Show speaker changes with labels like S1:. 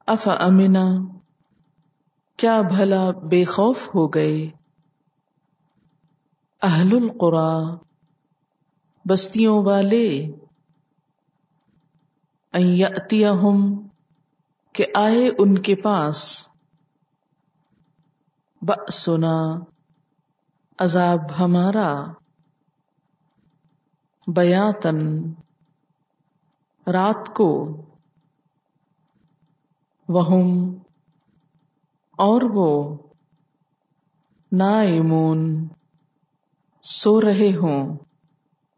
S1: of Amina, क्या भला बेखौफ हो गए, अहलुल कुरा, बस्तियों वाले, अन यअतियहुम, के आए उनके पास, बअसुना, अजाब हमारा, बयातन, रात को, वहुम, और वो, नाइमून, सो रहे हों,